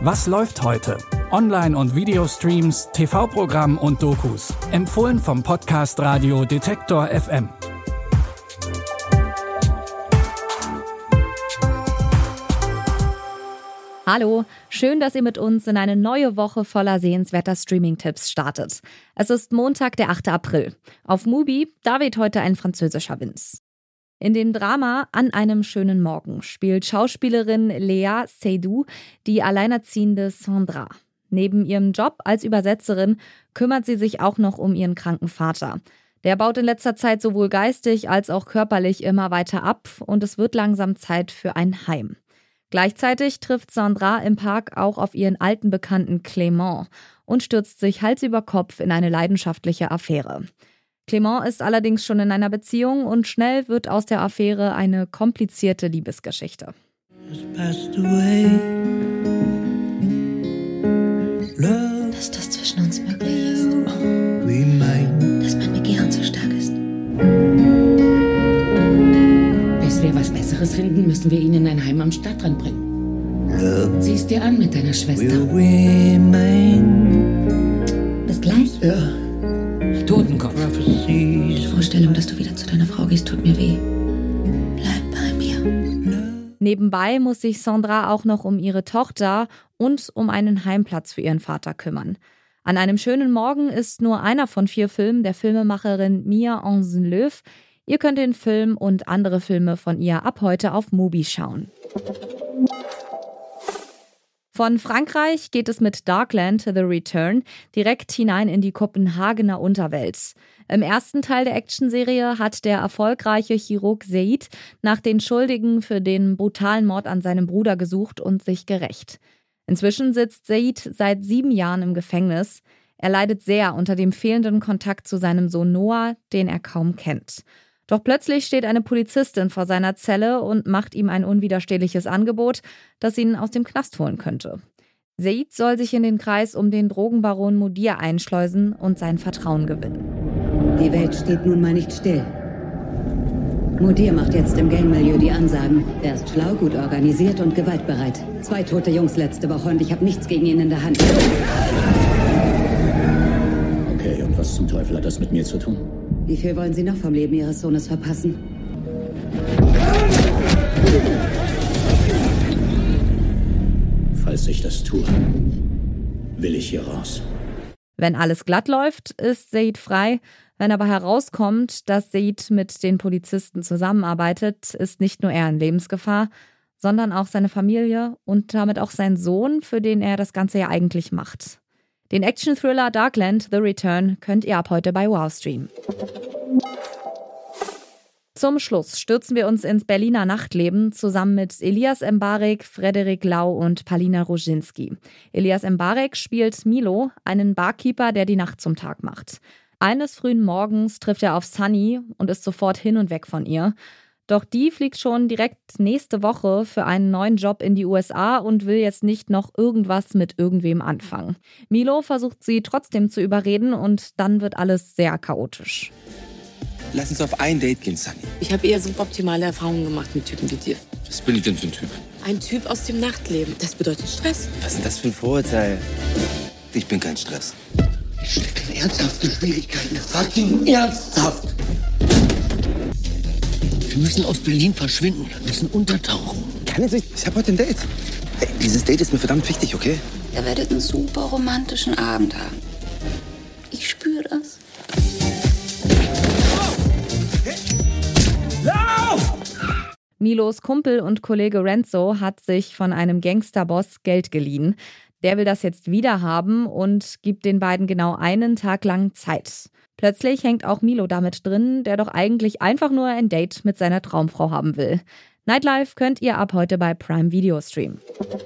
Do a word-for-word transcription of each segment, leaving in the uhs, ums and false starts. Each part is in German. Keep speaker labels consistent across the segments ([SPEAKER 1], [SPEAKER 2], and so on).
[SPEAKER 1] Was läuft heute? Online- und Videostreams, T V-Programm und Dokus. Empfohlen vom Podcast Radio Detektor F M.
[SPEAKER 2] Hallo, schön, dass ihr mit uns in eine neue Woche voller sehenswerter Streaming-Tipps startet. Es ist Montag, der achte April. Auf Mubi, da weht heute ein französischer Wind. In dem Drama An einem schönen Morgen spielt Schauspielerin Léa Seydoux die alleinerziehende Sandra. Neben ihrem Job als Übersetzerin kümmert sie sich auch noch um ihren kranken Vater. Der baut in letzter Zeit sowohl geistig als auch körperlich immer weiter ab und es wird langsam Zeit für ein Heim. Gleichzeitig trifft Sandra im Park auch auf ihren alten Bekannten Clément und stürzt sich Hals über Kopf in eine leidenschaftliche Affäre. Clément ist allerdings schon in einer Beziehung und schnell wird aus der Affäre eine komplizierte Liebesgeschichte.
[SPEAKER 3] Dass das zwischen uns möglich ist. Dass mein Begehren so stark ist.
[SPEAKER 4] Bis wir was Besseres finden, müssen wir ihn in ein Heim am Stadtrand bringen. Sieh's dir an mit deiner Schwester.
[SPEAKER 3] Bis gleich.
[SPEAKER 4] Ja. Totenkopf.
[SPEAKER 3] Die Vorstellung, dass du wieder zu deiner Frau gehst, tut mir weh. Bleib bei mir.
[SPEAKER 2] Nebenbei muss sich Sandra auch noch um ihre Tochter und um einen Heimplatz für ihren Vater kümmern. An einem schönen Morgen ist nur einer von vier Filmen der Filmemacherin Mia Hansen-Löw. Ihr könnt den Film und andere Filme von ihr ab heute auf Mubi schauen. Von Frankreich geht es mit Darkland: The Return direkt hinein in die Kopenhagener Unterwelt. Im ersten Teil der Actionserie hat der erfolgreiche Chirurg Said nach den Schuldigen für den brutalen Mord an seinem Bruder gesucht und sich gerächt. Inzwischen sitzt Said seit sieben Jahren im Gefängnis. Er leidet sehr unter dem fehlenden Kontakt zu seinem Sohn Noah, den er kaum kennt. Doch plötzlich steht eine Polizistin vor seiner Zelle und macht ihm ein unwiderstehliches Angebot, das ihn aus dem Knast holen könnte. Said soll sich in den Kreis um den Drogenbaron Mudir einschleusen und sein Vertrauen gewinnen.
[SPEAKER 5] Die Welt steht nun mal nicht still. Mudir macht jetzt im Gangmilieu die Ansagen. Er ist schlau, gut organisiert und gewaltbereit. Zwei tote Jungs letzte Woche und ich habe nichts gegen ihn in der Hand.
[SPEAKER 6] Okay, und was zum Teufel hat das mit mir zu tun?
[SPEAKER 5] Wie viel wollen Sie noch vom Leben Ihres Sohnes verpassen?
[SPEAKER 6] Falls ich das tue, will ich hier raus.
[SPEAKER 2] Wenn alles glatt läuft, ist Said frei. Wenn aber herauskommt, dass Said mit den Polizisten zusammenarbeitet, ist nicht nur er in Lebensgefahr, sondern auch seine Familie und damit auch sein Sohn, für den er das Ganze ja eigentlich macht. Den Action-Thriller Darkland: The Return könnt ihr ab heute bei Wow streamen. Zum Schluss stürzen wir uns ins Berliner Nachtleben zusammen mit Elias Mbarek, Frederik Lau und Palina Roginski. Elias Mbarek spielt Milo, einen Barkeeper, der die Nacht zum Tag macht. Eines frühen Morgens trifft er auf Sunny und ist sofort hin und weg von ihr. Doch die fliegt schon direkt nächste Woche für einen neuen Job in die U S A und will jetzt nicht noch irgendwas mit irgendwem anfangen. Milo versucht sie trotzdem zu überreden und dann wird alles sehr chaotisch.
[SPEAKER 7] Lass uns auf ein Date gehen, Sunny.
[SPEAKER 4] Ich habe eher suboptimale Erfahrungen gemacht mit Typen wie dir.
[SPEAKER 7] Was bin ich denn für ein Typ?
[SPEAKER 4] Ein Typ aus dem Nachtleben. Das bedeutet Stress.
[SPEAKER 7] Was ist denn das für ein Vorurteil? Ich bin kein Stress.
[SPEAKER 6] Ich stecke in ernsthafte Schwierigkeiten. Sag Ihnen ernsthaft! Wir müssen aus Berlin verschwinden. Wir müssen untertauchen.
[SPEAKER 7] Keine Sicht. Ich habe heute ein Date. Ey, dieses Date ist mir verdammt wichtig, okay?
[SPEAKER 3] Ihr werdet einen super romantischen Abend haben. Ich spüre das.
[SPEAKER 2] Milos Kumpel und Kollege Renzo hat sich von einem Gangsterboss Geld geliehen. Der will das jetzt wieder haben und gibt den beiden genau einen Tag lang Zeit. Plötzlich hängt auch Milo damit drin, der doch eigentlich einfach nur ein Date mit seiner Traumfrau haben will. Nightlife könnt ihr ab heute bei Prime Video streamen.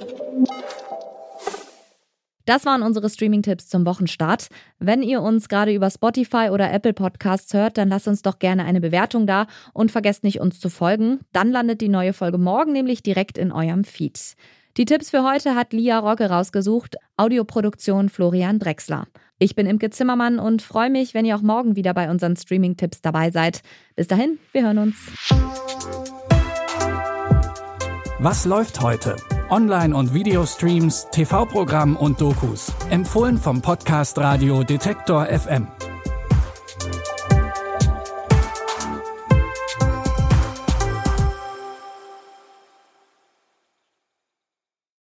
[SPEAKER 2] Das waren unsere Streaming-Tipps zum Wochenstart. Wenn ihr uns gerade über Spotify oder Apple Podcasts hört, dann lasst uns doch gerne eine Bewertung da und vergesst nicht, uns zu folgen. Dann landet die neue Folge morgen nämlich direkt in eurem Feed. Die Tipps für heute hat Lia Rogge rausgesucht, Audioproduktion Florian Drexler. Ich bin Imke Zimmermann und freue mich, wenn ihr auch morgen wieder bei unseren Streaming-Tipps dabei seid. Bis dahin, wir hören uns.
[SPEAKER 1] Was läuft heute? Online- und Videostreams, T V-Programm und Dokus. Empfohlen vom Podcast Radio Detektor F M.